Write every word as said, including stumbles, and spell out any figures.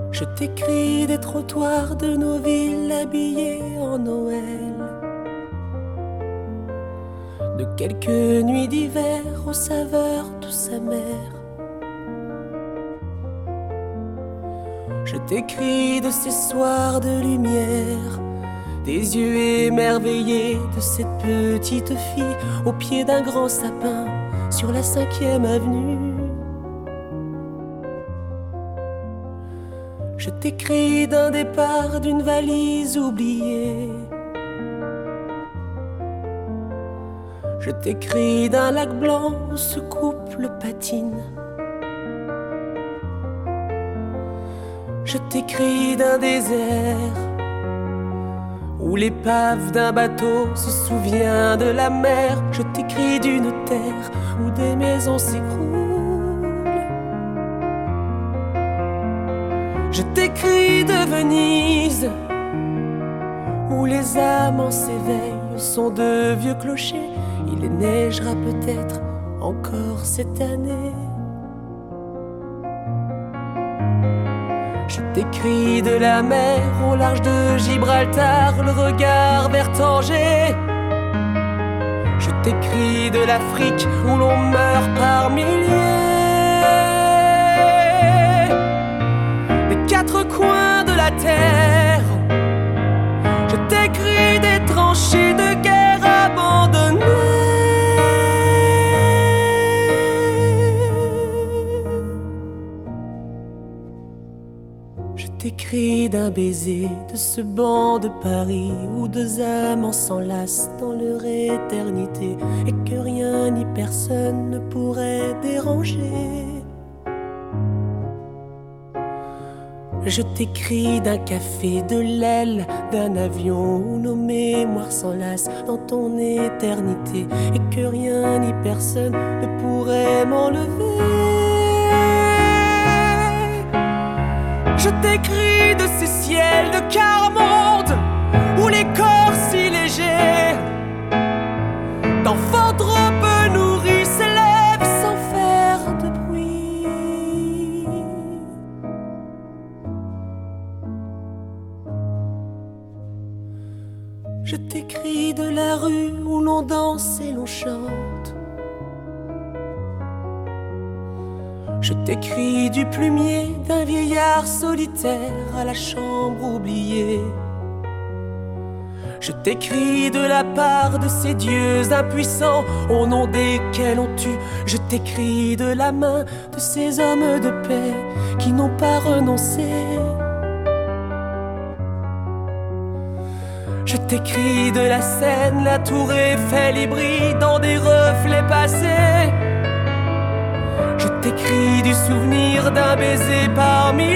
Je t'écris des trottoirs de nos villes habillées en Noël, de quelques nuits d'hiver aux saveurs douces amères. Je t'écris de ces soirs de lumière, des yeux émerveillés de cette petite fille au pied d'un grand sapin sur la cinquième avenue. Je t'écris d'un départ, d'une valise oubliée. Je t'écris d'un lac blanc où ce couple patine. Je t'écris d'un désert où l'épave d'un bateau se souvient de la mer. Je t'écris d'une terre où des maisons s'écroulent. Je t'écris de Venise où les amants s'éveillent au son de vieux clochers. Il neigera peut-être encore cette année. Je t'écris de la mer au large de Gibraltar, le regard vers Tanger. Je t'écris de l'Afrique où l'on meurt par milliers. Des quatre coins de la terre, je t'écris des tranchées de guerre abandonnées. Je t'écris d'un baiser de ce banc de Paris où deux amants s'enlacent dans leur éternité et que rien ni personne ne pourrait déranger. Je t'écris d'un café, de l'aile d'un avion où nos mémoires s'enlacent dans ton éternité et que rien ni personne ne pourrait m'enlever. Je t'écris de ces ciels de quart-monde où les corps si légers d'enfants trop peu nourris s'élèvent sans faire de bruit. Je t'écris de la rue où l'on danse et l'on chante. Je t'écris du plumier d'un vieillard solitaire à la chambre oubliée. Je t'écris de la part de ces dieux impuissants au nom desquels on tue. Je t'écris de la main de ces hommes de paix qui n'ont pas renoncé. Je t'écris de la Seine, la tour Eiffel y brille dans des reflets passés. Je t'écris du souvenir d'un baiser parmi